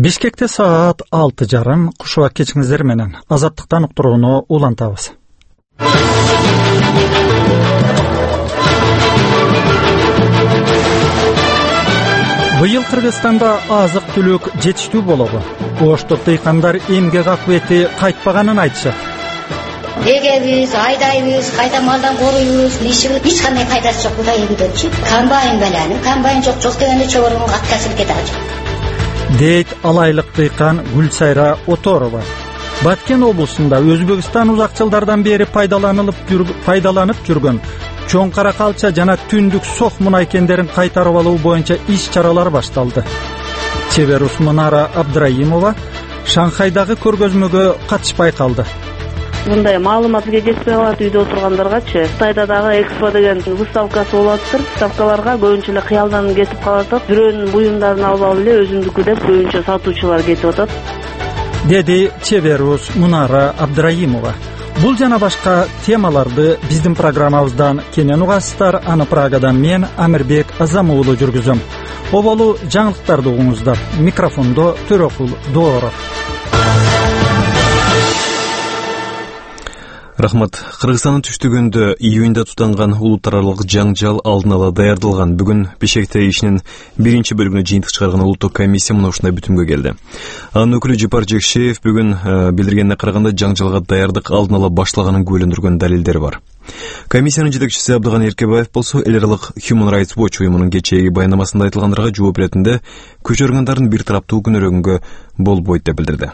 Бишкекте саат 6:30 кушуа кечиңиздер менен Азаттыктан уктурууну улантабыз. Быйыл Кыргызстанда азык-түлүк жетиштүү болобу. Оштоп дыйкандар эмгек акыбети кайтпаганын айтышат. Эгебиз, айдайбыз, кайда малдан коруйбуз, эч кандай пайдасы жок Кудай эгидечи. Комбайн белән, комбайн жок дегенде чогорун каткасып кетет. Дейт алайлык дыйкан Гүлсайра Оторова. Баткен облусунда Өзбекстан узак жылдардан бери пайдаланып жүргөн чоң каракалча жана түндүк сох мунай кендерин кайтарып алуу боюнча иш-чаралар башталды. Чеберус Мунара Абдраимова Шанхайдагы көргөзмөгө катышпай калды. Мындай маалыматка жетпей калат үйдө отургандаргачы. Кытайда дагы экспо деген выставкасы болуп атыр. Выставкаларга көбүнчө эле кыялдан кетип калат. Бирөөнүн буюмдарын алып алып эле өзүндүкү деп көбүнчө сатуучулар кетип атат. Деди Чеберус Мунара Абдраимова. Бул жана башка темаларды биздин программабыздан кенен угасыздар. Аны Прагадан мен Амирбек Азамуулу жүргүзөм. Оболу жаңылыктарды угуңуздар. Микрофондо Төрөкул Дооров. Рахмат. Кыргызстандын түштүгүндө июнда тутанган улуттаралык жаңжал алдын ала даярдалган. Бүгүн Бишкекте ишинин биринчи бөлүгүнө жыйынтык чыгарган улуттук комиссия мына ушундай бүтүмгө келди. Анын өкүлү Жапар Жекшеев бүгүн билдиргенине караганда жаңжалга даярдык алдын ала башталганын күбөлөндүргөн далилдери бар. Комиссиянын жетекчиси Абдыган Эркебаев болсо эл аралык Human Rights Watch уюмунун кечээги баяндамасында айтылгандарга жооп беретинде көчөргөндөрдүн бир тараптуу күнөөрөгөнгө болбойт деп билдирди.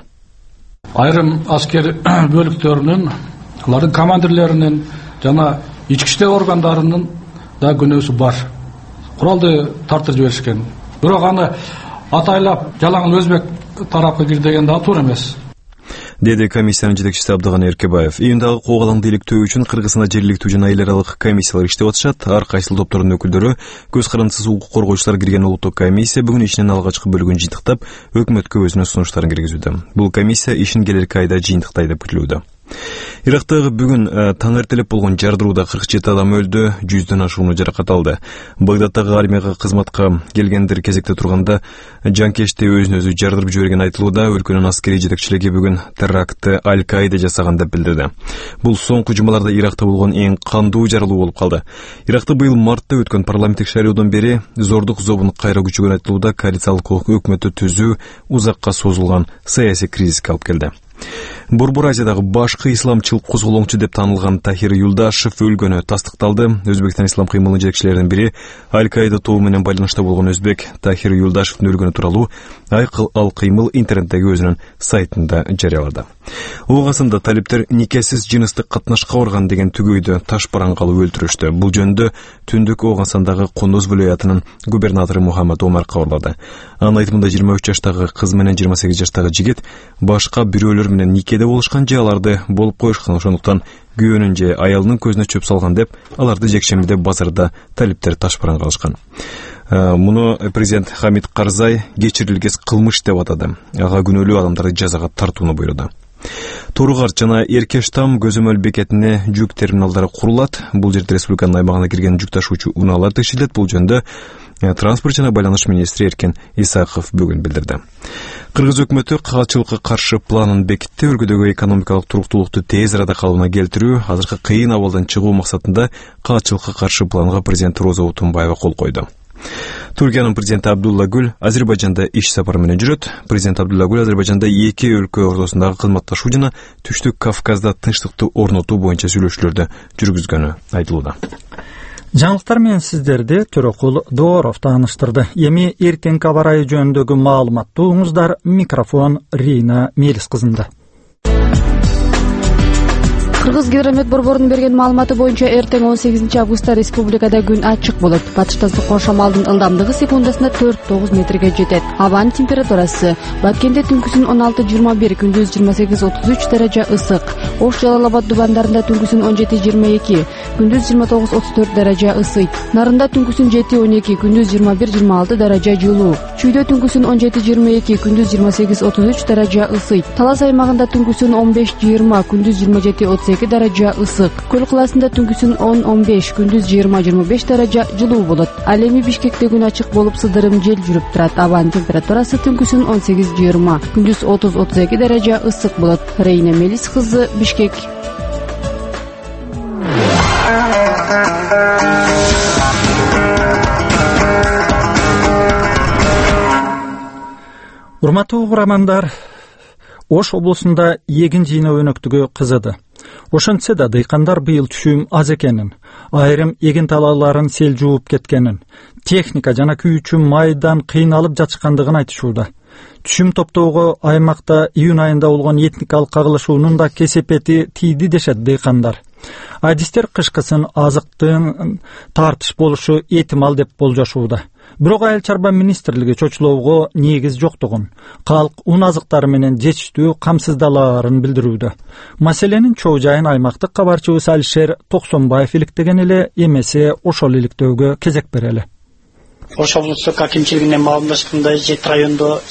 Айрым аскер бөлүктөрүнүн алардын командирлеринин жана ички иштер органдарынын да күнөөсү бар. Куралды тартып жиберишкен. Бирок аны атайлап жалаң өзбек тарапы кир деген да туура эмес. Деди комиссиянын жетекчиси Абдыган Эркебаев. Июндагы куугалаңды иликтөө үчүн Кыргызстанда жергиликтүү жана эл аралык комиссиялар иштеп атышат. Ар кайсыл топтордун өкүлдөрү, көз карандысыз укук коргоочулар кирген улуттук комиссия бүгүн ишинин алгачкы бөлүгүн жыйынтыктап, өкмөткө өзүнүн сунуштарын киргизүүдө. Бул комиссия ишин келерки айда жыйынтыктай деп күтүлүүдө. Ирактагы бүгүн таң эртелеп болгон жардырууда 47 адам өлдү, 100дөн ашууну жаракат алды. Багдадтагы армияга кызматка келгендер кезекте турганда жанкечти өзүн өзү жардырып жиберген айтылууда. Өлкөнүн аскерий жетекчилиги бүгүн терактты Аль-Каида жасаган деп билдирди. Бул соңку жумаларда Иракта болгон эң кандуу жарылуу болуп калды. Иракта быйыл мартта өткөн парламенттик шайлоодон бери зордук зобун кайра күчөгөн айтылууда. Коалициялык өкмөттү түзүү узакка созулган саясий кризиске алып келди. Борбор Азиядагы башкы исламчыл козголоңчу деп таанылган Тахир Юлдашев өлгөнү тастыкталды. Өзбекстан ислам кыймылынын жетекчилеринин бири Аль-Каида тобу менен байланышта болгон өзбек Тахир Юлдашевдин өлгөнү тууралуу ал кыймыл интернеттеги өзүнүн сайтында жарыялады. Оогасында талиптер никесиз жыныстык катнашка барган деген түгөйдү таш бараң калып өлтүрүштү. Бул жөнүндө түндүк Оогасандагы Кундуз вилаятынын губернатору Мухаммад Омар кабарлады. Анын айтымында 23 жаштагы кыз менен 28 жаштагы жигит башка бирөөлөр менен никеде болушкан же аларды болуп коюшкан, ошондуктан күйөөнүн же аялынын көзүнө чөп салган деп аларды жекшембиде базарда талиптер таш бараң калышкан. Муну президент Хамид Карзай кечирилгес кылмыш деп атады. Ага күнөөлүү адамдарды жазага тартууну буйруду. Торугарт жана Эркештам көзөмөл бекетине жүк терминалдары курулат. Бул жерде республиканын аймагына кирген жүк ташуучу унаалар текшерилет. Бул жөнүндө транспорт жана байланыш министри Эркен Исаков бүгүн билдирди. Кыргыз өкмөтү кагачылыкка каршы планын бекитти. Өлкөдөгү экономикалык туруктуулукту тез арада калыбына келтирүү, азыркы кыйын абалдан чыгуу максатында кагачылыкка каршы планга президент Роза Утунбаева кол койду. Түркиянын президенти Абдулла Гүл Азербайжанда иш сапары менен жүрөт. Президент Абдулла Гүл Азербайжанда эки өлкө ортосундагы кызматташуу жана Түштүк Кавказда тынчтыкты орнотуу боюнча сүйлөшүүлөрдү жүргүзгөнү айтылууда. Жаңылыктар менен сиздерди Төрөкул Дооров тааныштырды. Эми эртеңки аба ырайы жөнүндөгү маалыматты угуңуздар. Микрофон Рина Мелис кызында. Кыргыз Гидромет борборунун берген маалыматы боюнча эртең 18 августта республикада күн ачык болот. Батыштан соккон шамалдын ылдамдыгы секундасына 4-9 метрге жетет. Абанын температурасы Баткенде түнкүсүн 16-21, күндүз 28-33 даража ысык. Ош Жалал-Абад дубандарында түнкүсүн 17-22, күндүз 29-34 даража ысыйт. Нарында түнкүсүн 7-12, күндүз 21-26 даража жылуу. Чүйдө түнкүсүн 17-22, күндүз 28-33 даража ысыйт. Талас аймагында түнкүсүн 15-20, күндүз 27-38 12 даража ысык. Көл кылаасында түнкүсүн 10-15, күндүз 20-25 даража жылуу болот. Ал эми Бишкекте күн ачык болуп сыдырым жел жүрүп турат. Абанын температурасы түнкүсүн 18-20, күндүз 30-32 даража ысык болот. Рейна Мелис кызы, Бишкек. Урматтуу угармандар, Ош облусунда эгин жыйноо өнөктүгү кызыды. Ошентсе да дыйкандар быйыл түшүм аз экенин, айрым эгин талааларын сел жууп кеткенин, техника жана күйүүчү майдан кыйналып жатышкандыгын айтышууда. Түшүм топтоого аймакта июнь айында болгон этникалык кагылышуунун да кесепети тийди дешет дыйкандар. Адистер кышкысын азыктын тартыш болушу этимал деп болжошууда. Бирок Айыл чарба министрлиги чочулоого негиз жоктугун, калк ун азыктары менен жетиштүү камсыздалаарын билдирүүдө. Маселенин чоо жайын аймактык кабарчыбыз Алишер Токсонбаев иликтеген эле, эмесе ошол иликтөөгө кезек берели. Ош облустук акимчилигинен маалымдашкандай, Жет районунда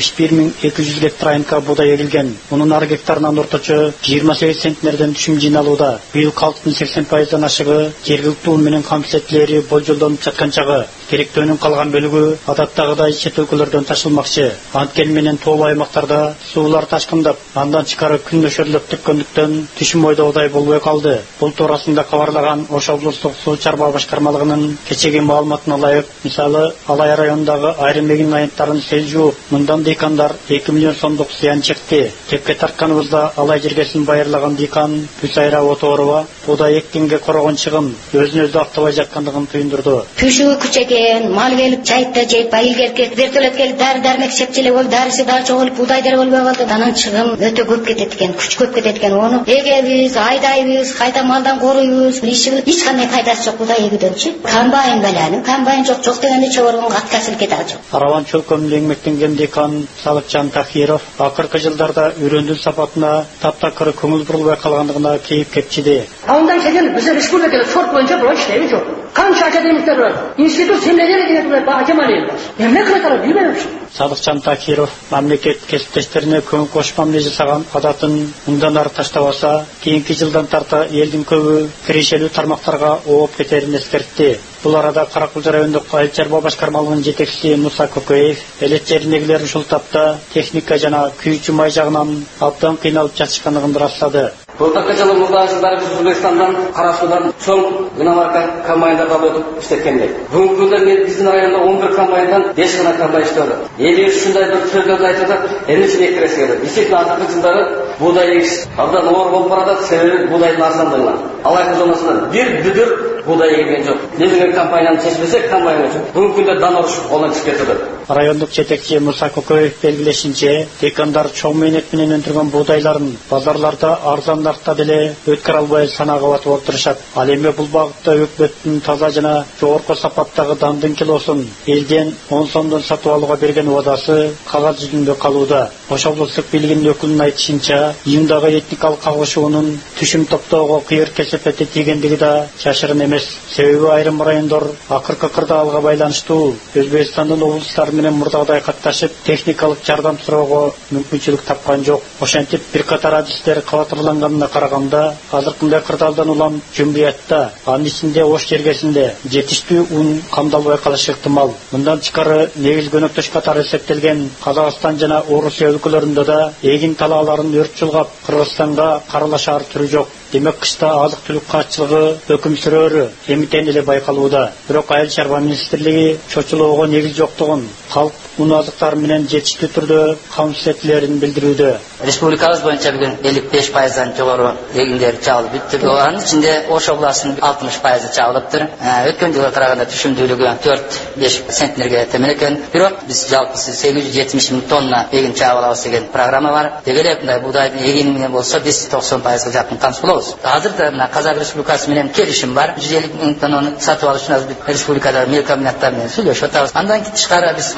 71.200 гектар айнка буудай эгилген. Мунун ар гектарынан орточо 28 центнерден түшүм жыйналууда. Быйыл калктын 80%дан ашыгы жергиликтүү ун менен камсыз этилери болжолдонуп жаткан чагы. Керектөөнүн калган бөлүгү адаттагыдай чет өлкөлөрдөн ташылмакчы. Анткени менен тоолуу аймактарда суулар ташкындап, андан тышкары күн нөшөрлөп түшкөндүктөн түшүм ойдогудай болбой калды. Бул туурасында кабарлаган Ош облустук суу чарба башкармалыгынын кечеги маалыматына ылайык, мисалы Алай районундагы айрым эгин айыттарын сел жууп, мындан дыйкандар 2 миллион сомдук зыян чекти. Кепке тартканыбызда Алай жергесин байырлаган дыйкан Бүсайра Оторова буудай эккенге корогон чыгым өзүн өзү актабай жаткандыгын туюндурду. Түшүгү күчөген, мал келип чайытта жейп, айыл келип вертолет келип дары-дармек сепчеле болуп, дарысы дагы чогулуп, буудай деле болбой калды. Анан чыгым өтө көп кетет экен, күч көп кетет экен. Ону эгебиз, айдайбыз, кайта малдан коруйбуз, ишибиз эч кандай пайдасы жок буудай эгүүдөнчү. Комбайн белән, комбайн жок дегенде чогоргон каткасыл кете алчу. Араван чөлкөмүндө эмгектенген дыйкан Салыкжан Тахиров акыркы жылдарда үрөндүн сапатына таптакыр көңүл бурулбай калгандыгына кейип кепчиди. Андан кийин биз республикалык сорт боюнча бул иштейбиз жок. Канча академиктер бар, институт семинария деген бар, академия бар. Эмне кылат билбейм. Салыкжан Тахиров мамлекет кесиптештерине көңүл кош мамиле жасаган адатын мындан ары таштабаса, кийинки жылдан тарта элдин көбү кирешелүү тармактарга ооп кетерин эскертти. Бул арада Каракулча райондук айыл чарба башкармалыгынын жетекчиси Муса Көкөев элет жеринегилер ушул тапта техника жана күйүүчү май жагынан абдан кыйналып жатышкандыгын ырастады. Былтыркы жылы мурдагы жылдары биз Өзбекстандан, Кара Суудан чоң иномарка комбайндарга өтүп иштеткенбиз. Бүгүнкү күндө биздин райондо 11 комбайндан 5 гана комбайн иштейт. Эгер ушундай бир сөздөрдү айтып атат, эмне үчүн экиресиз керек? Действительно, азыркы жылдары буудай эгиш абдан оор болуп баратат, себеби буудайдын арзандыгынан. Алай зонасынан бир бүдүр буудай эгилген жок. Негизги компанияны чечпесек, комбайн үчүн бүгүнкү күндө даноруш колдон чыгып кетти. Райондук жетекчи Муса Көкөев белгилешинче, дыйкандар чоң мээнет менен өндүргөн буудайларын базарларда арзан наркта деле өткөрө албай санаага батып отурушат. Ал эми бул багытта өкмөттүн таза жана жогорку сапаттагы дандын килосун элден 10 сомдон сатып алууга берген убадасы кагаз жүзүндө калууда. Ош облустук бийлигинин өкүлүнүн айтышынча, июндагы этникалык кагылышуунун түшүм топтоого кыйыр кесепети тийгендиги да жашырын эмес. Себеби айрым райондор акыркы кырдаалга байланыштуу Өзбекстандын облустары менен мурдагыдай катташып, техникалык жардам суроого мүмкүнчүлүк тапкан жок. Ошентип бир катар адистер кабатырланганына караганда, азыркындай кырдаалдан улам жумриятта, анын ичинде Ош жергесинде жетиштүү ун камдалбай калышы ыктымал. Мындан тышкары негиз көнөктөш катары эсептелген Казакстан жана Орусия өлкөлөрүндө да эгин талааларын өрт чулгап, Кыргызстанга каралашар түрү жок. Демек кышта азык-түлүк качылыгы өкүм сүрөөрү эмитен эле байкалууда. Бирок Айыл чарба министрлиги чочулоого негиз жоктугун, калк ун азыктары менен жетиштүү түрдө камсыз этилерин билдирүүдө. Республикабыз боюнча бүгүн 55%дан жогору эгиндер чагылып бүттү. Анын ичинде Ош областынын 60% чагылыптыр. Өткөн жылга караганда түшүмдүүлүгү 4-5 центнерге темен экен. Бирок биз жалпы 870 000 тонна эгин чагып алабыз деген программа бар. Деги эле мындай буудайдын эгини менен болсо биз 90%га жакын камсыз болобуз. Азыр да мына Казак Республикасы менен келишим бар. 150 000 тоннаны сатып алыш үчүн республикада мел комбинаттар менен сүйлөшүп атабыз. Андан тышкары биз башка өлкөлөр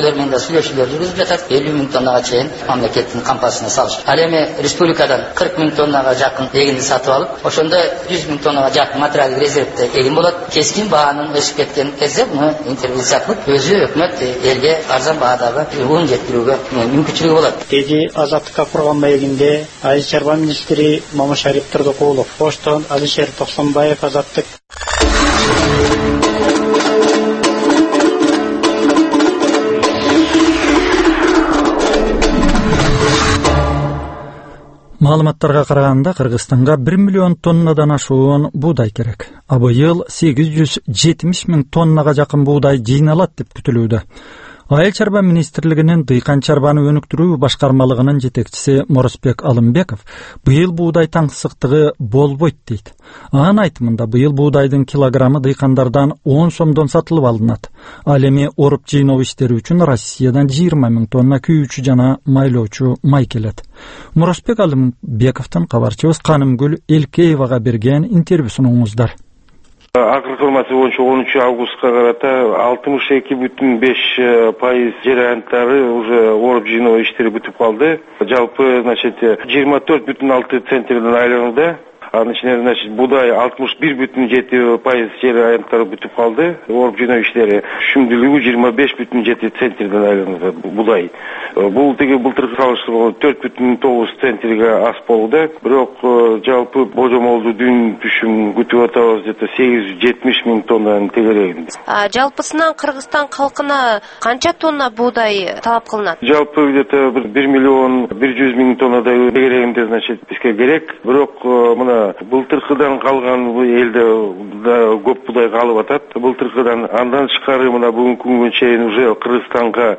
өздөрү менен да сүйлөшүүлөр жүргүзүп жатат. 50 миң тоннага чейин мамлекеттин кампасына салыш. Ал эми республикадан 40 миң тоннага жакын эгинди сатып алып, ошондо 100 миң тоннага жакын материалдык резервде эгин болот. Кескин баанын өсүп кеткен кезде муну интервенциялык өзү өкмөт элге арзан баадагы ун жеткирүүгө мүмкүнчүлүгү болот. Деди Азаттыкка курган маегинде Айыл чарба министри Мамашарip Турдукулов, Оштон Алишер Токсонбаев, Азаттык. Маалыматтарга караганда Кыргызстанга 1 миллион тоннадан ашуун буудай керек. А быйыл 870 миң тоннага жакын буудай жыйналат деп күтүлүүдө. Айыл чарба министрлигинин дыйкан чарбаны өнүктүрүү башкармалыгынын жетекчиси Морозбек Алымбеков быйыл буудай таңсыктыгы болбойт дейт. Анын айтымында быйыл буудайдын килограммы дыйкандардан 10 сомдон сатылып алынат. Ал эми оруп жыйноо иштери үчүн Россиядан 20 миң тонна күйүүчү жана майлоочу май келет. Морозбек Алымбековдун кабарчыбыз Канымгүл Элкеевага берген интервьюсун оңуздар. Акыркы информация боюнча 10 августка карата 62,5% жер аянттары уже оруп жыйноо иштери бүтүп калды. Жалпы 24,6 центнерден айланды. Анын ичинен буудай 61,7% жер аянттары бүтүп калды. Оруп жыйноо иштери түшүмдүүлүгү 25,7 центнерден айланды буудай. Бул теги былтыркы салыштырмалуу 4,9 центнерге аз болду. Бирок жалпы божомолду дүн түшүм күтүп атабыз деп 870 миң тоннанын тегерегинде. Жалпысынан Кыргызстан калкына канча тонна буудай талап кылынат? Жалпы где-то 1 миллион 100 миң тоннадай тегерегинде бизге керек. Бирок мына былтыркыдан калган элде көп буудай калып атат. Былтыркыдан андан тышкары мына бүгүнкү күнгө чейин уже Кыргызстанга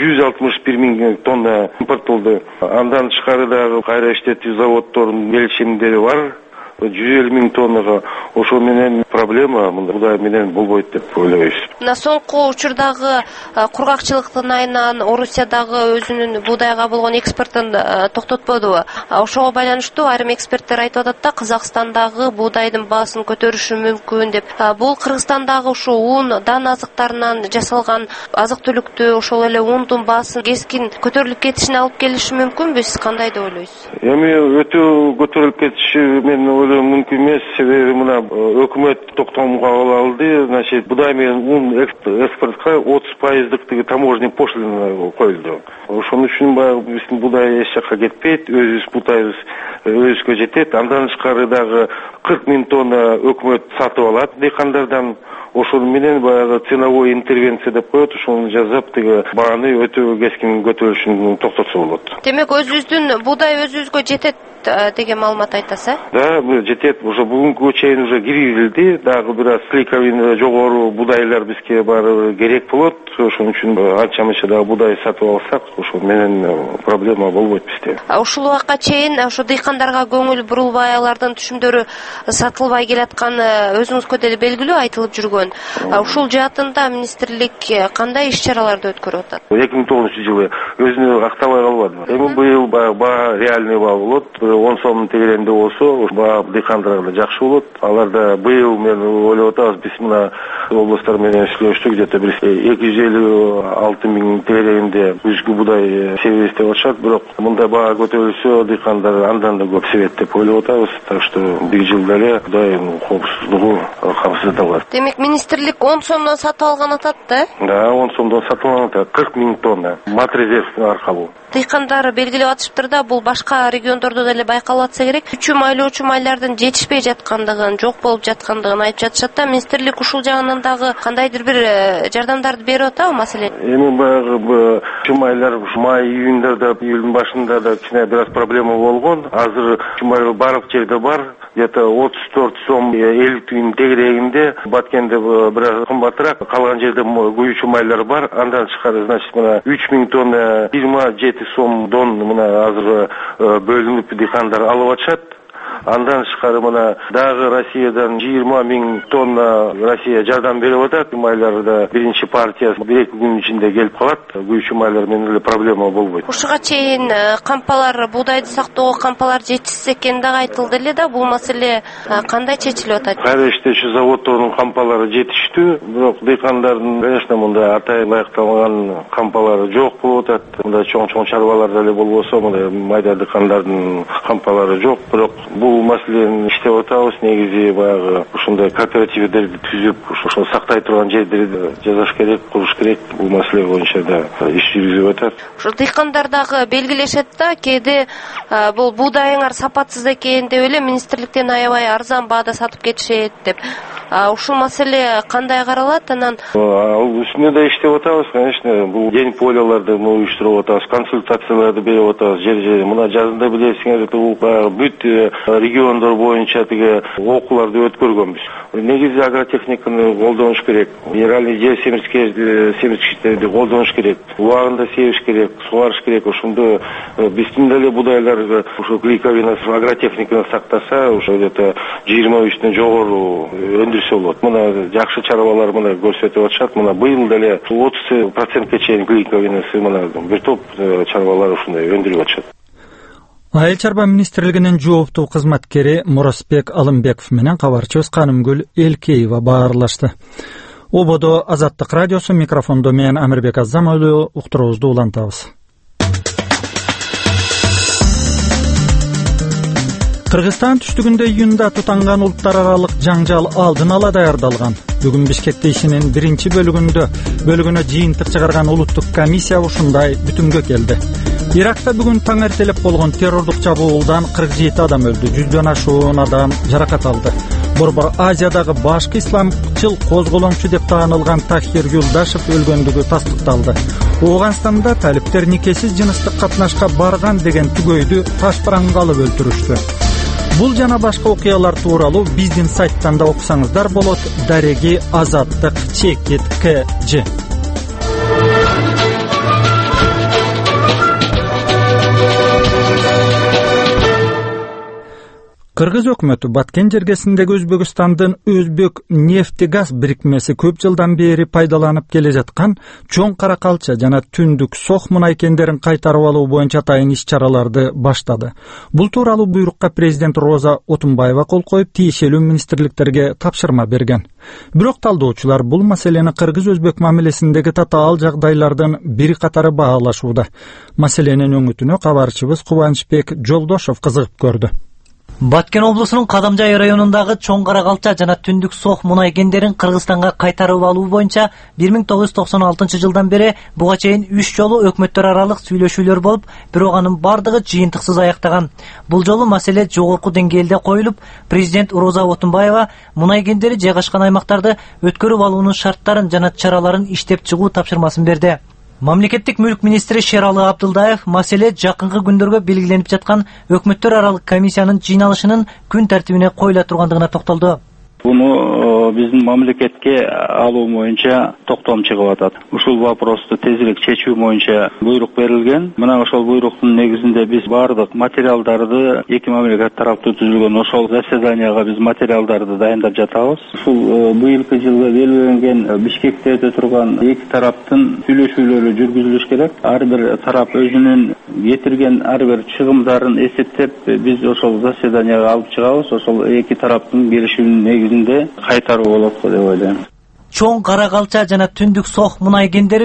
161 миң тонна импорттолду. Андан тышкары дагы кайра иштетүү заводдордун келишимдери бар. 150 миң тоннага. Ошо менен проблема буудай менен болбойт деп ойлойбуз. Мына соңку учурдагы кургакчылыктын айынан Орусиядагы өзүнүн буудайга болгон экспортун токтотподубу? Ошого байланыштуу айрым эксперттер айтып атат да, Казакстандагы буудайдын баасын көтөрүшү мүмкүн деп. Бул Кыргызстандагы ушу ун, дан азыктарынан жасалган азык-түлүктү, ошол эле ундун баасын кескин көтөрүлүп кетишине алып келиши мүмкүнбү? Сиз кандай деп ойлойсуз? Эми өтө көтөрүлүп кетиши мен мүмкүн эмес. Себеби мына өкмөт токтомго алды. Буудай менен ун экспортко 30% таможенный пошлина коюлду. Ошон үчүн биздин буудай эч жакка кетпейт. Өзүбүз буудайыбыз өзүбүзгө жетет. Андан тышкары дагы 40 миң тонна өкмөт сатып алат дыйкандардан. Ошол менен баягы ценовой интервенция деп коет, ошону жасап бааны өтө кескин көтөрүлүшүн токтотсо болот. Демек өзүбүздүн буудай өзүбүзгө жетет деген маалымат айтасыз, э? Да, жетет. Уже бүгүнкү чейин уже киргизилди. Дагы бир аз клейковин жогору буудайлар бизге баары керек болот. Ошон үчүн анча-мынча дагы буудай сатып алсак, ошол менен проблема болбойт бизде. Ушул убакка чейин ошо дыйкандарга көңүл бурулбай, алардын түшүмдөрү сатылбай келатканы өзүңүзгө деле белгилүү айтылып жүргөн. Ушул жаатында министрлик кандай иш-чараларды өткөрүп атат? 2009-жылы өзүнү актабай калбады. Эми быйыл баа реальный баа болот. 10 сомдун тегерегинде болсо, баа дыйкандарга жакшы болот. Аларда быйыл мен ойлоп атабыз, биз мына областтар менен сүйлөштүк, где-то 256 миң тегерегинде күзгү буудай себет деп атышат. Бирок мындай баа көтөрүлсө, дыйкандар андан да көп себет деп ойлоп атабыз. Так что бир жылда эле Кудайдын коопсуздугу камсыздалат. Демек министрлик 10 сомдон сатып алган атат да? Да, 10 сомдон сатып алган атат. 40 миң тонна матрезерв аркылуу. Дыйкандар белгилеп атышыптыр да, бул башка региондордо деле байкалып атса керек. Үчү майлоочу майлардын жетишпей жаткандыгын, жок болуп жаткандыгын айтып жатышат да. Министрлик ушул жагынан дагы кандайдыр бир жардамдарды берип атабы маселе? Эми баягы майлар май июньда, июлдун башында да кичине бир аз проблема болгон. Азыр май барлык жерде бар. Где-то 34 сом 50 тиын тегерегинде, Баткенде бир аз кымбатыраак, калган жерде күйүүчү майлар бар. Андан тышкары, значит, мына 3 миң тонна 27 сомдон мына азыр бөлүнүп дыйкандар алып атышат. Андан тышкары мына дагы Россиядан 20 миң тонна Россия жардам берип атат. Майларда биринчи партиясы 1-2 күн ичинде келип калат. Күйүүчү майлар менен эле проблема болбойт. Ушуга чейин кампалар, буудайды сактоого кампалар жетишсиз экени дагы айтылды эле да. Бул маселе кандай чечилип атат? Кайра иштечү заводдордун кампалары жетиштүү, бирок дыйкандардын, конечно, мында атайын аякталган кампалары жок болуп атат. Мында чоң чарбаларда эле болбосо, мында майда дыйкандардын кампалары жок. Бирок бул маселени иштеп атабыз. Негизи баягы ушундай кооперативдерди түзүп, ошол сактай турган жерди жасаш керек, куруш керек. Бул маселе боюнча да иш жүргүзүп атат. Ошо дыйкандар дагы белгилешет да, кээде бул буудайыңар сапатсыз экен деп эле министрликтен аябай арзан баада сатып кетишет деп. Ушул маселе кандай каралат? Анан үстүнө да иштеп атабыз, конечно. Бул день поляларды уюштуруп атабыз, консультацияларды берип атабыз. Жер мына жазында билесиңер, бул бүт региондор боюнча тиги окууларды өткөргөнбүз. Негизи агротехниканы колдонуш керек. Минеральный жер семирткичтерди колдонуш керек. Убагында себиш керек, сугарыш керек. Ошондо биздин деле будайлар ошо клейковинасы агротехниканы сактаса, ошо где-то 23ден жогору өндүрсө болот. Мына жакшы чарбалар мына көрсөтүп атышат. Мына быйыл деле 30%ке чейин клейковинасы мына бир топ чарбалар ушундай өндүрүп атышат. Айыл чарба министрлигинин жооптуу кызматкери Мурасбек Алымбеков менен кабарчыбыз Канымгүл Элкеева баарлашты. Ободо Азаттык радиосу, микрофондо мен Амирбек Азамойлу, уктуруубузду улантабыз. Кыргызстан түштүгүндө июнда тутанган улуттар аралык жаңжал алдын ала даярдалган. Бүгүн Бишкекте ишинин биринчи бөлүгүнө жыйынтык чыгарган улуттук комиссия ушундай бүтүмгө келди. Иракта бүгүн таң эртелеп болгон террордук чабуулдан 47 адам өлдү, 100дөн ашуун адам жаракат алды. Борбор Азиядагы башкы исламчыл козголоңчу деп таанылган Тахир Юлдашев өлгөндүгү тастыкталды. Ооганстанда талиптер никесиз жыныстык катнашка барган деген түгөйдү таш бараңга алып өлтүрүштү. Бул жана башка окуялар тууралуу биздин сайттан да окусаңыздар болот. Дареги Азаттык Чекит КЖ. Кыргыз өкмөтү Баткен жергесиндеги Өзбекстандын Өзбек нефтегаз бирикмеси көп жылдан бери пайдаланып келе жаткан чоң каракалча жана түндүк сох мунай кендерин кайтарып алуу боюнча атайын иш-чараларды баштады. Бул тууралуу буйрукка президент Роза Отунбаева кол коюп, тиешелүү министрликтерге тапшырма берген. Бирок талдоочулар бул маселени кыргыз-өзбек мамилесиндеги татаал жагдайлардын бир катары баалашууда. Маселенин өңүтүнө кабарчыбыз Кубанычбек Жолдошов кызыгып көрдү. Баткен облусунун Кадамжай районундагы чоң каракалча жана түндүк сох мунай кендерин Кыргызстанга кайтарып алуу боюнча 1996 жылдан бери буга чейин 3 жолу өкмөттөр аралык сүйлөшүүлөр болуп, бирок анын бардыгы жыйынтыксыз аяктаган. Бул жолу маселе жогорку деңгээлде коюлуп, президент Роза Отунбаева мунай кендери жайгашкан аймактарды өткөрүп алуунун шарттарын жана чараларын иштеп чыгуу тапшырмасын берди. Мамлекеттик мүлк министри Шералы Абдылдаев маселе жакынкы күндөргө белгиленип жаткан өкмөттөр аралык комиссиянын жыйналышынын күн тартибине коюла тургандыгына токтолду. Буну биздин мамлекетке алуу боюнча токтом чыгып атат. Ушул вопросту тезирээк чечүү боюнча буйрук берилген. Мына ошол буйруктун негизинде биз бардык материалдарды эки мамлекет тараптуу түзүлгөн ошол заседанияга биз материалдарды дайындап жатабыз. Ушул быйылкы жылга белгиленген Бишкекте өтө турган эки тараптын сүйлөшүүлөрү жүргүзүлүш керек. Ар бир тарап өзүнүн кетирген ар бир чыгымдарын эсептеп, биз ошол заседанияга алып чыгабыз. Ошол эки тараптын келишүүнүн негизинде кайтаруу болот деп ойлойм. Чоң каракалча жана түндүк сох мунай кендери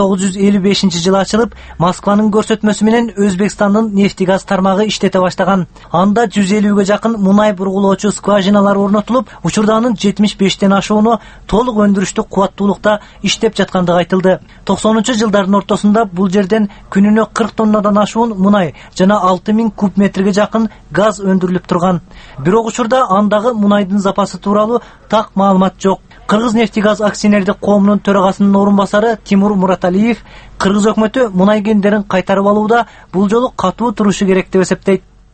1955 жылы ачылып, Москванын көрсөтмөсү менен Өзбекстандын нефтегаз тармагы иштете баштаган. Анда 150ге жакын мунай бургулоочу скважиналар орнотулуп, учурда анын 75ден ашууну толук өндүрүштүк кубаттуулукта иштеп жаткандыгы айтылды. 90-жылдардын ортосунда бул жерден күнүнө 40 тоннадан ашуун мунай жана 6000 куб метрге жакын газ өндүрүлүп турган. Бирок учурда андагы мунайдын запасы тууралуу так маалымат жок. Кыргыз нефтегаз акционердик коомунун төрагасынын орун басары Тимур Мураталиев кыргыз өкмөтү мунай кендерин кайтарып алууда бул жолу катуу турушу керек деп эсептейт.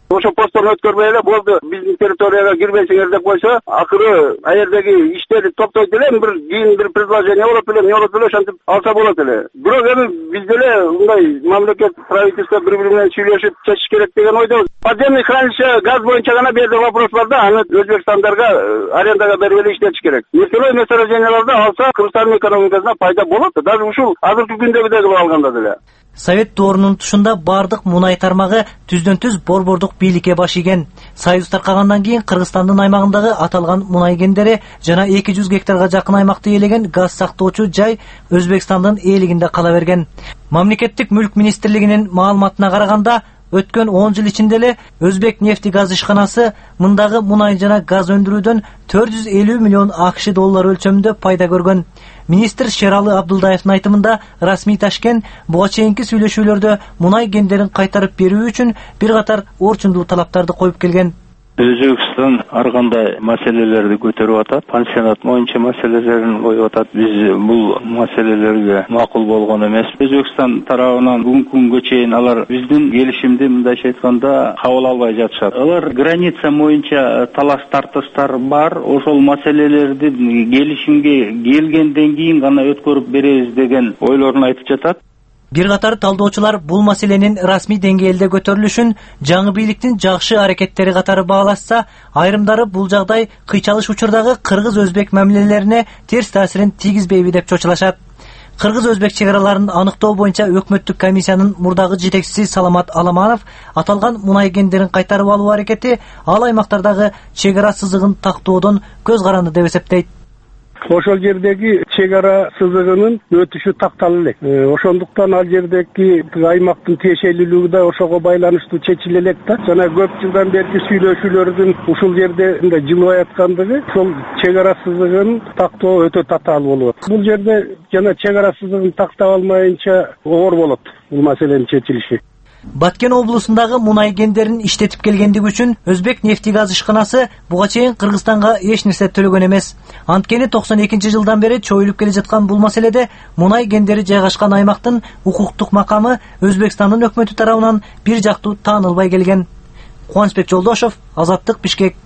Ошо постторун өткөрбөй эле болду, биздин территорияга кирбейсиңер деп койсо, акыры аердеги иштерди токтойт эле, кийин бир предложение болот эле, эмне болот эле, ошентип алса болот эле. Бирок эми биз деле мындай мамлекет правительство бири-бири менен сүйлөшүп чечиш керек деген ойдобуз. Подземный хранилище газ боюнча гана бул жерде вопрос бар да, аны Өзбекстандарга арендага берип эле иштетиш керек. Нефтяной месторожденияларды алса, Кыргызстандын экономикасына пайда болот. Даже ушул азыркы күндөгүдөй кылып алганда деле. Совет доорунун тушунда бардык мунай тармагы түздөн-түз борбордук бийликке баш ийген. Союз таркагандан кийин Кыргызстандын аймагындагы аталган мунай кендери жана 200 гектарга жакын аймакты ээлеген газ сактоочу жай Өзбекстандын ээлигинде кала берген. Мамлекеттик мүлк министрлигинин маалыматына караганда, өткөн 10 жыл ичинде эле Өзбек нефти газ ишканасы мындагы мунай жана газ өндүрүүдөн 450 миллион АКШ доллары өлчөмүндө пайда көргөн. Министр Шералы Абдулдаевдин айтымында, расмий Ташкент буга чейинки сүйлөшүүлөрдө мунай кендерин кайтарып берүү үчүн бир катар орчундуу талаптарды коюп келген. Өзбекстан ар кандай маселелерди көтөрүп атат, пансионат боюнча маселелерин коюп атат. Биз бул маселелерге макул болгон эмес. Өзбекстан тарабынан бүгүнкү күнгө чейин алар биздин келишимди мындайча айтканда кабыл албай жатышат. Алар граница боюнча талаш тартыштар бар, ошол маселелерди келишимге келгенден кийин гана өткөрүп беребиз деген ойлорун айтып жатат. Бир катар талдоочулар бул маселенин расмий деңгээлде көтөрүлүшүн жаңы бийликтин жакшы аракеттери катары баалашса, айрымдары бул жагдай кыйчалыш учурдагы кыргыз-өзбек мамилелерине терс таасирин тийгизбейби деп чочулашат. Кыргыз-өзбек чек араларын аныктоо боюнча өкмөттүк комиссиянын мурдагы жетекчиси Саламат Аламанов аталган мунай кендерин кайтарып алуу аракети ал аймактардагы чек ара сызыгын тактоодон көз каранды деп эсептейт. Ошол жердеги чек ара сызыгынын өтүшү тактала элек. Ошондуктан ал жердеги аймактын тиешелүүлүгү да ошого байланыштуу чечиле элек да. Жана көп жылдан берки сүйлөшүүлөрдүн ушул жерде мындай жылбай аткандыгы ошол чек ара сызыгын тактоо өтө татаал болот. Бул жерде жана чек ара сызыгын тактап алмайынча оор болот бул маселенин чечилиши. Баткен облусундагы мунай кендерин иштетип келгендиги үчүн Өзбек нефти газ ишканасы буга чейин Кыргызстанга эч нерсе төлөгөн эмес. Анткени 92-жылдан бери чоюлуп келе жаткан бул маселеде мунай кендери жайгашкан аймактын укуктук макамы Өзбекстандын өкмөтү тарабынан бир жактуу таанылбай келген. Кубанычбек Жолдошов, Азаттык, Бишкек.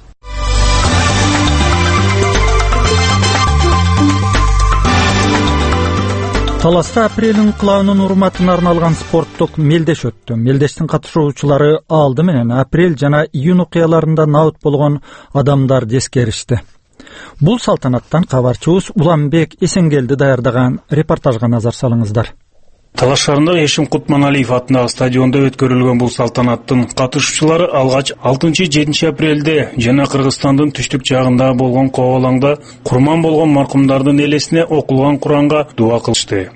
Таласта апрель инкылабынын урматына арналган спорттук мелдеш өттү. Мелдештин катышуучулары алды менен апрель жана июнь окуяларында наут болгон адамдарды эскеришти. Бул салтанаттан кабарчыбыз Уланбек Эсенгелди даярдаган репортажга назар салыңыздар. Талаш шаарындагы Эшим Кутманалиев атындагы стадиондо өткөрүлгөн бул салтанаттын катышуучулары алгач 6-7 апрелде жана Кыргызстандын түштүк жагында болгон Кобалаңда курман болгон маркумдардын элесине окулган Куранга дуа кылышты.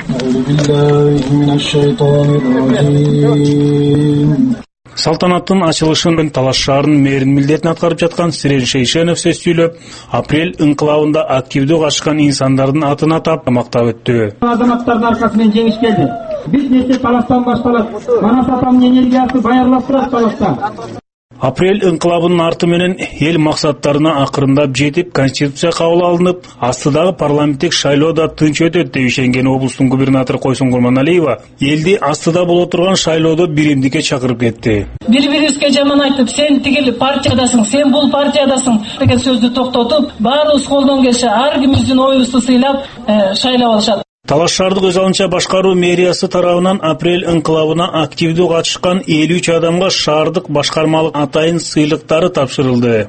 Салтанаттын ачылышын Талаш шаарынын мэринин милдетин аткарып жаткан Сирен Шейшенов сөз сүйлөп, апрель инкылабында активдүү катышкан инсандардын атын атап мактап өттү. Азаматтардын аркасынан жеңиш келди. Биз нерсе Таластан башталат. Манас атамдын энергиясы баярлап турат Таласта. Апрель инкылабынын арты менен эл максаттарына акырындап жетип, конституция кабыл алынып, астыдагы парламенттик шайлоо да тынч өтөт деп ишенген облустун губернатору Койсун Курманалиева элди астыда боло турган шайлоодо биримдикке чакырып кетти. Бири-бирибизге жаман айтып, сен тигил партиядасың, сен бул партиядасың деген сөздү токтотуп, баарыбыз колдон келсе ар кимибиздин оюбузду сыйлап шайлап алышат. Талаш шаардык өз алынча башкаруу мэриясы тарабынан апрель инкылабына активдүү катышкан 53 адамга шаардык башкармалык атайын сыйлыктары тапшырылды.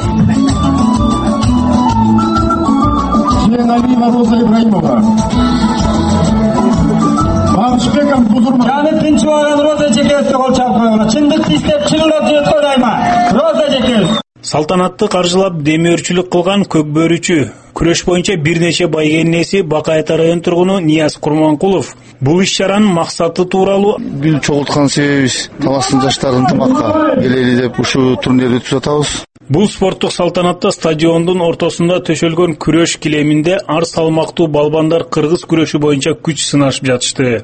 Жаны тынч болгон Роза Жекеевди кол чалып койгула. Чындыкты издеп чыгылып жүрөт айма. Роза Жекеев. Салтанатты каржылап демөөрчүлүк кылган Көкбөрүчү күрөш боюнча бир нече байгенеси Бакайта район тургуну Нияз Курманкулов бул иш-чаранын максаты тууралуу бул чогулткан себебибиз Таластын жаштарын ынтымакка келели деп ушу турнирди өткүзүп атабыз. Бул спорттук салтанатта стадиондун ортосунда төшөлгөн күрөш килеминде ар салмактуу балбандар кыргыз күрөшү боюнча күч сынашып жатышты.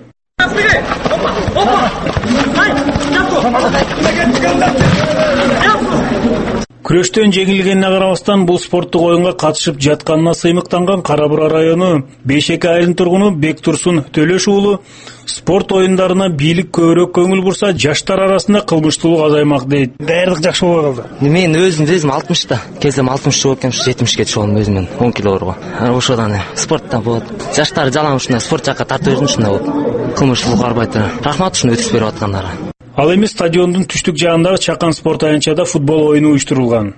Күрөштөн жеңилгенине карабастан бул спорттук оюнга катышып жатканына сыймыктанган Кара Бура району Бейшеки айылынын тургуну Бектурсун Төлөш уулу спорт оюндарына бийлик көбүрөөк көңүл бурса, жаштар арасында кылмыштуулук азаймак дейт. Даярдык жакшы болуп калды. Мен өзүм 60-та, кезем 60 болуп келем, 70ке чыгам өзүмөн 10 килограмга. Ошодан спортта болот. Жаштар жалаң ушундай спорт жакка тартып жүрүн ушундай болот. Кылмыштуулук арбайты. Рахмат ушуну өтүп берип аткандарга. Ал эми стадиондун түштүк жагындагы Чакан спорт аянтчада футбол оюну уюштурулган.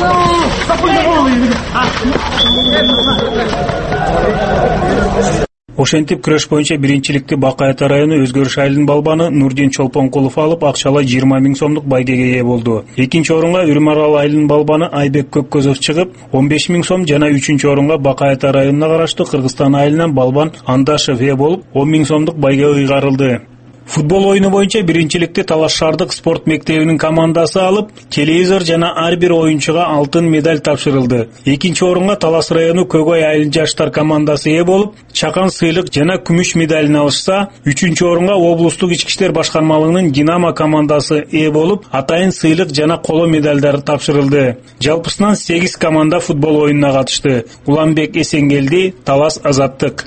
Ошентип күрөш боюнча биринчиликти Бакай Ата району Өзгөрүш айылынын балбаны Нурдин Чолпонкулов алып, акчалай 20 000 сомдук байгеге ээ болду. Экинчи орунга Үрүмарал айылынын балбаны Айбек Көккөзөв чыгып, 15 000 сом жана үчүнчү орунга Бакай Ата районуна караштуу Кыргызстан айылынан балбан Андашев ээ болуп, 10 000 сомдук байге ыйгарылды. Футбол оюну боюнча биринчиликти Талаш шаардык спорт мектебинин командасы алып, телевизор жана ар бир оюнчуга алтын медаль тапшырылды. Экинчи орунга Талас району Көгөй айылынын жаштар командасы ээ болуп, Чакан сыйлык жана күмүш медалын алышса, үчүнчү орунга облустук ички иштер башкармалыгынын Динамо командасы ээ болуп, атайын сыйлык жана коло медалдар тапшырылды. Жалпысынан 8 команда футбол оюнуна катышты. Уланбек Эсенгелди, Талас Азаттык.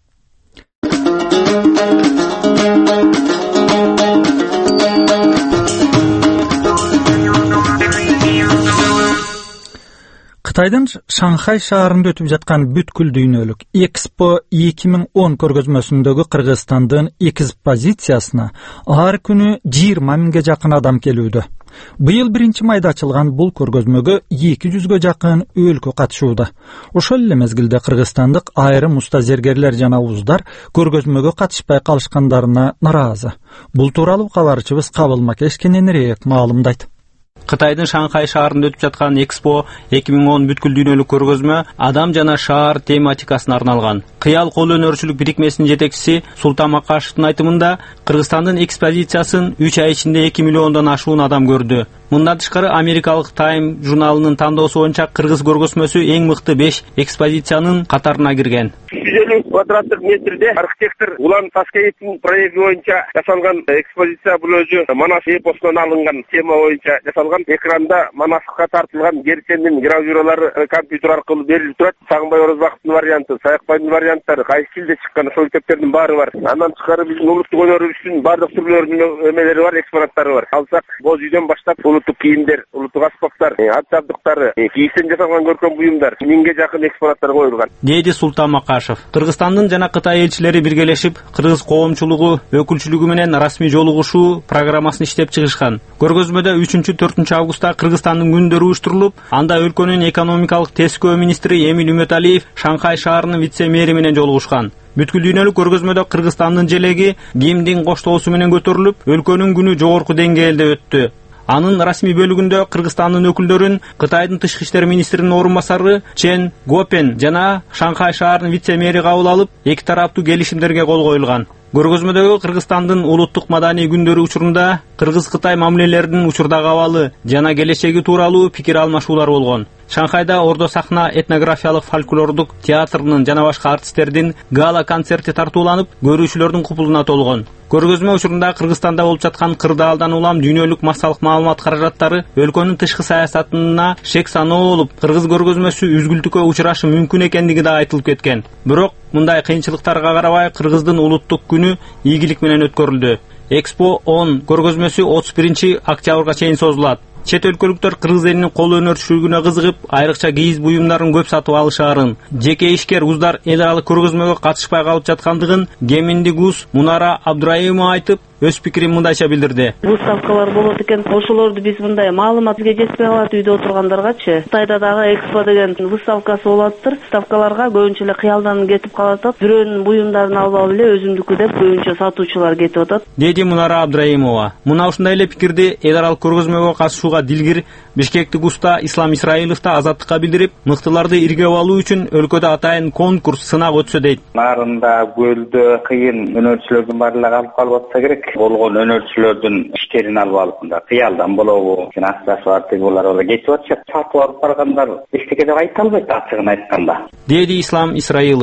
Кытайдын Шанхай шаарында өтүп жаткан бүткүл дүйнөлүк Экспо 2010 көргөзмөсүндөгү Кыргызстандын экспозициясына ар күнү 20 000ге жакын адам келүүдө. Быйыл 1-майда ачылган бул көргөзмөгө 200ге жакын өлкө катышууда. Ошол эле мезгилде кыргызстандык айрым уста зергерлер жана уздар көргөзмөгө катышпай калышкандарына наразы. Бул тууралуу кабарчыбыз Кабыл Макеш кененирээк маалымдайт. Кытайдын Шанхай шаарында өтүп жаткан Экспо 2010 бүткүл дүйнөлүк көргөзмө адам жана шаар тематикасына арналган. Кыял кол өнөрчүлүк бирикмесинин жетекчиси Султан Макашевдин айтымында, Кыргызстандын экспозициясын 3 ай ичинде 2 миллиондон ашуун адам көрдү. Мындан тышкары америкалык Time журналынын тандоосу боюнча кыргыз көргөзмөсү эң мыкты 5 экспозициянын катарына кирген. 150 квадраттык метрде архитектор Улан Таскеевдин проекти боюнча жасалган экспозиция бул өзү Манас эпосунан алынган тема боюнча жасалган. Экранда Манаска тартылган Герцендин гравюралары компьютер аркылуу берилип турат. Сагынбай Орозбаковдун варианты, Саякбайдын варианттары, кайсы тилде чыккан ошол китептердин баары бар. Андан тышкары биздин улуттук өнөрүбүздүн бардык түрлөрүнүн эмелери бар, экспонаттары бар. Алсак, боз үйдөн баштап улуттук кийимдер, улуттук аспаптар, ат жабдыктары, кийиктен жасалган көркөм буюмдар 1000ге жакын экспонаттар коюлган. Деди Султан Макашев. Кыргызстандын жана Кытай элчилери биргелешип, кыргыз коомчулугу өкүлчүлүгү менен расмий жолугушуу программасын иштеп чыгышкан. Көргөзмөдө 3-4 августта Кыргызстандын күндөрү уюштурулуп, анда өлкөнүн экономикалык тескөө министри Эмиль Үмөталиев Шанхай шаарынын вице-мэри менен жолугушкан. Бүткүл дүйнөлүк көргөзмөдө Кыргызстандын желеги гимндин коштоосу менен көтөрүлүп, өлкөнүн күнү жогорку деңгээлде өттү. Анын расмий бөлүгүндө Кыргызстандын өкүлдөрүн Кытайдын тышкы иштер министринин орун басары Чен Гопен жана Шанхай шаарынын вице-мэри кабыл алып, эки тараптуу келишимдерге кол коюлган. Көргөзмөдөгү Кыргызстандын улуттук маданий күндөрү учурунда Кыргыз-Кытай мамилелеринин учурдагы абалы жана келечеги тууралуу пикир алмашуулар болгон. Шанхайда Ордо сахна этнографиялык фольклордук театрынын жана башка артисттердин гала концерти тартууланып, көрүүчүлөрдүн купулуна толгон. Көргөзмө учурунда Кыргызстанда болуп жаткан кырдаалдан улам дүйнөлүк массалык маалымат каражаттары өлкөнүн тышкы саясатына шек саноо болуп, кыргыз көргөзмөсү үзгүлтүккө учурашы мүмкүн экендиги да айтылып кеткен. Бирок мындай кыйынчылыктарга карабай Кыргыздын улуттук күнү ийгилик менен өткөрүлдү. Экспо 10 көргөзмөсү 31 октябрга чейин созулат. Чет өлкөлүктөр кыргыз элинин кол өнөрчүлүгүнө кызыгып, айрыкча кийиз буюмдарын көп сатып алышаарын, жеке ишкер уздар эл аралык көргөзмөгө катышпай калып жаткандыгын Геминдик уз Мунара Абдраимова айтып, өз пикирин мындайча билдирди. Выставкалар болот экен, ошолорду биз мындай маалымат бизге жетпей калат үйдө отургандаргачы. Кытайда дагы Экспо деген выставкасы болоптур. Выставкаларга көбүнчө эле кыялдан кетип калатат. Бирөөнүн буюмдарын алып алып эле өзүмдүкү деп көбүнчө сатуучулар кетип атат. Деди Мунара Абдраимова. Мына ушундай эле пикирди эл аралык көргөзмөгө катышууга дилгир Бишкектик уста Ислам Исраилов да Азаттыкка билдирип, мыктыларды иргеп алуу үчүн өлкөдө атайын конкурс, сынак өтсө дейт. Нарында, көлдө кыйын өнөрчүлөрдүн баардыгы алып калып атса керек. Болгон өнөрчүлөрдүн иштерин алып алып мында кыялдан болобу, акчасы бар булар кетип атышат. Сатып алып баргандар эчтеке деп айта албайт, ачыгын айтканда. Деди Ислам Исраилов.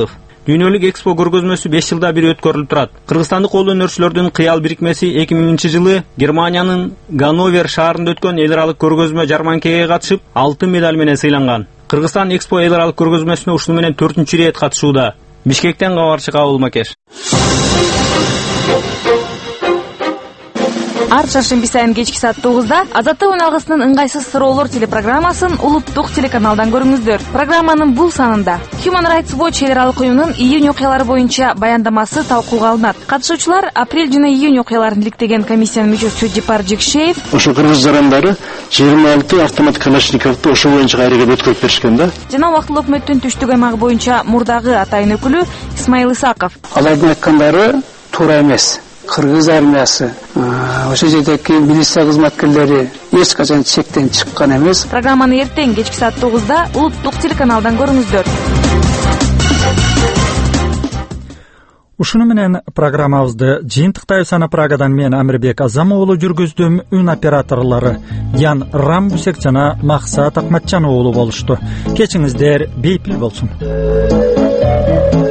Дүйнөлүк экспо көргөзмөсү 5 жылда бир өткөрүлүп турат. Кыргызстандык кол өнөрчүлөрдүн кыял бирикмеси 2000-жылы Германиянын Ганновер шаарында өткөн эл аралык көргөзмө жарманкеге катышып, алтын медаль менен сыйланган. Кыргызстан экспо эл аралык көргөзмөсүнө ушуну менен 4-рет катышууда. Бишкектен кабарчы Кабыл Макеш. Ар шаршемби сайын кечки саат 9-да Азаттык үн алгысынын ыңгайсыз суроолор телепрограммасын улуттук телеканалдан көрүңүздөр. Программанын бул санында Human Rights Watch эл аралык уюмунун июнь окуялары боюнча баяндамасы талкууга алынат. Катышуучулар апрель жана июнь окуяларын иликтеген комиссиянын мүчөсү Жипар Жекшеев ошо кыргыз жарандары 26 автомат калашниковду ошо боюнча кайрыгып өткөрүп беришкен да. Жана убактылуу өкмөттүн түштүк аймагы боюнча мурдагы атайын өкүлү Исмаил Исаков. Алардын айткандары туура эмес. Кыргыз армиясы, ошо жердеги милиция кызматкерлери эч качан чектен чыккан эмес. Программаны эртең кечки саат 9-да улуттук телеканалдан көрүңүздөр. Ушуну менен программабызды жыйынтыктайбыз. Аны Прагадан мен Амирбек Азам уулу жүргүздүм. Үн операторлору Ян Рамбусек жана Максат Акматжан уулу болушту. Кечиңиздер бейпил болсун.